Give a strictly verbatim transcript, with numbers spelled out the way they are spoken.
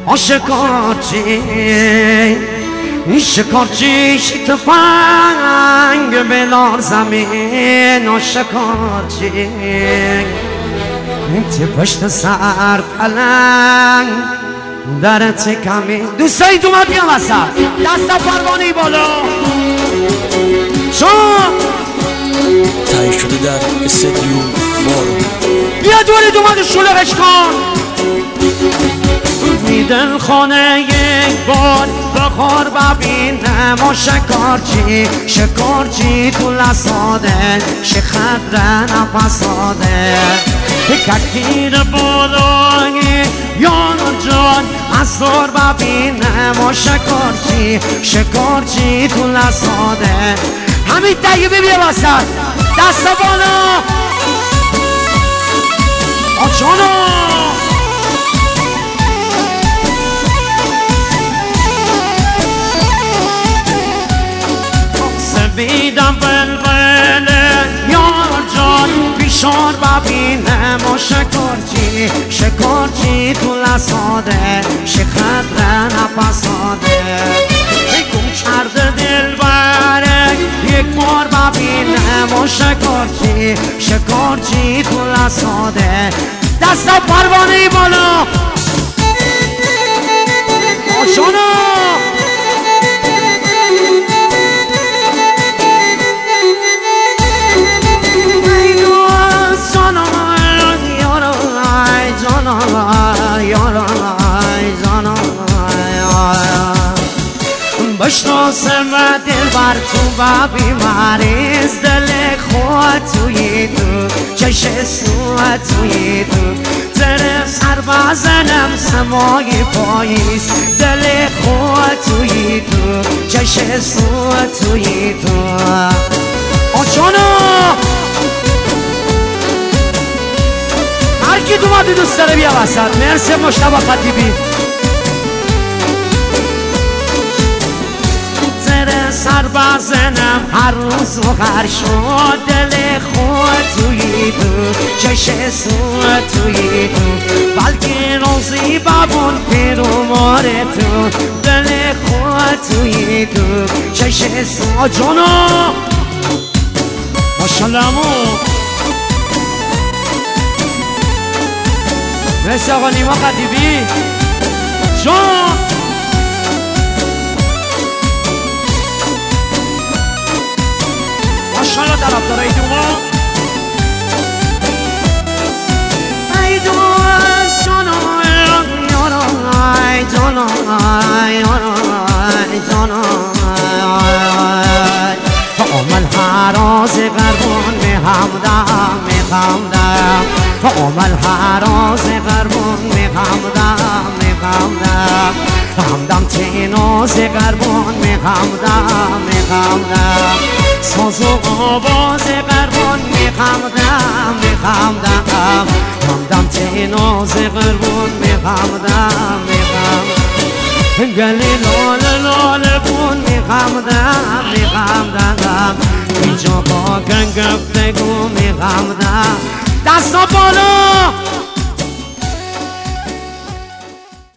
آشکارچی شکارچی تفنگ بلار زمین آشکارچی تی پشت سر پلنگ درت کمی دوستایی تو من بیام وسط دست پروانه‌ای بالا شما تایی شده در استدیو مارو بیا دوری دو من شلوغش کن میدن خانه یک بار بخار ببینم و شکارچی شکارچی تو لساده شخدر نفساده ککیر بالایی یانا جان از دور ببینم و شکارچی شکارچی تو لساده همین طیبی بیا وسط دست بالا آجانا بیدم بلبله یار جان بیشار ببینم و شکارچی شکارچی تو لساده شخدر نفساده گم کرده دل بره یک بار ببینم و شکارچی شکارچی تو لساده دست پروانه‌ای بالا آشانا بشناسم و دل بر تو و بیماریز دل خود توی تو چش سو توی تو زره سر بزنم سمای پاییز دل خود توی تو چش سو توی تو آجانا هرکی تو مادی دوست داره بیا وسط مرسی مشتبه خطیبی سر بزنم هر روز و هر شد دل خود توی تو چش سو توی تو بلکه روزی ببون پیرومار تو دل خود توی تو چش سو جانا ماشالله امو مثل آقا نیما خطیبی جان ماشالله طرفدار ایدوما ایدوما جانا یارا جانا یارا جانا آمل حراز قربون می همدم می همدم آمل حراز قربون می همدم می همدم همدم تیناز قربون می همدم می همدم ساز و آواز قربان میخمدم میخمدم همدم تیناز قربان میخمدم میخمدم گلی لال لال بون میخمدم میخمدم اینجا با گنگفتگو میخمدم دستا بالا